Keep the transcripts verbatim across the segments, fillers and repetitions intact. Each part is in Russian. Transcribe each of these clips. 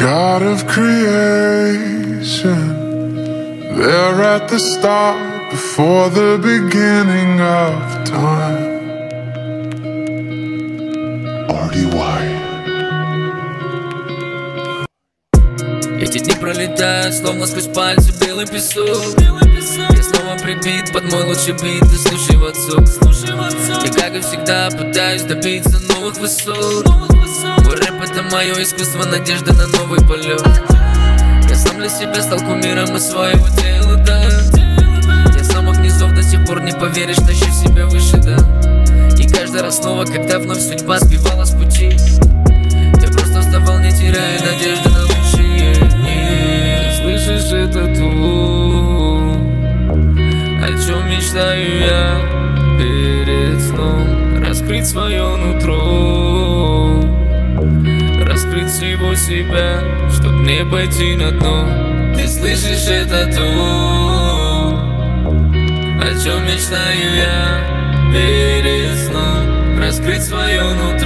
God of creation, there at the start, before the beginning of time. ар ди уай. Эти дни пролетают, словно сквозь пальцы белый песок. Я снова прибит под мой лучший бит, и слушай в отцу. Я, как и всегда, пытаюсь добиться новых высот. Мой рэп — это мое искусство, надежда на новый полет. Я сам для себя стал кумиром и своего дела, да. Я с самых низов до сих пор не поверишь, тащу себя выше, да. И каждый раз снова, когда вновь судьба сбивала с пути, я просто вставал, не теряя надежды на лучшие дни. Слышишь это то, о чем мечтаю я перед сном? Раскрыть свое нутро, раскрыть всего себя, чтоб не пойти на дно. Ты слышишь это то, о чем мечтаю я перед сном? Раскрыть свое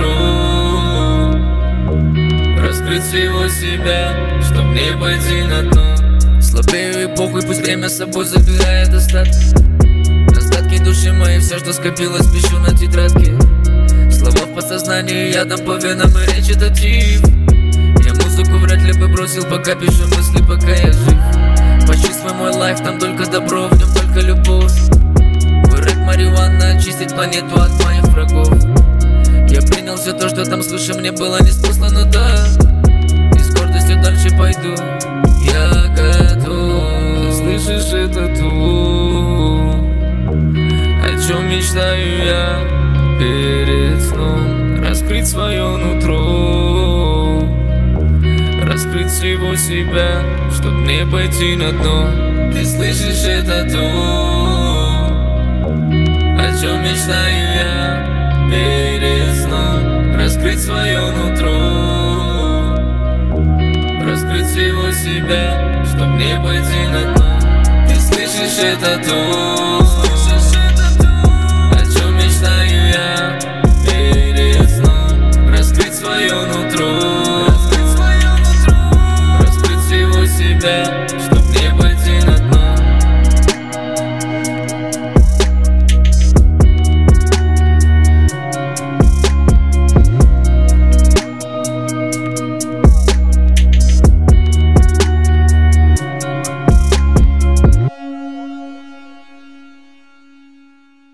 нутро, раскрыть всего себя, чтоб не пойти на дно. Слабею и похуй, пусть время с собой забирает остатки. Остатки души моей, все, что скопилось, пишу на тетрадке. Слова в подсознании, ядом по венам и речь — это тиф. Я музыку вряд ли бы бросил, пока пишу мысли, пока я жив. Почти свой мой лайф, там только добро, в нем только любовь. Мой рэп марихуана, очистить планету от моих врагов. Я принял все то, что там слышу, мне было не скучно, но да. И с гордостью дальше пойду, я готов. Слышишь это то, о чем мечтаю я перед сном? Раскрыть свое нутро, раскрыть всего себя, чтоб не пойти на дно. Ты слышишь это то, о чем мечтаю я перед сном? Раскрыть свое нутро, раскрыть всего себя, чтоб не пойти на дно. Ты слышишь это то,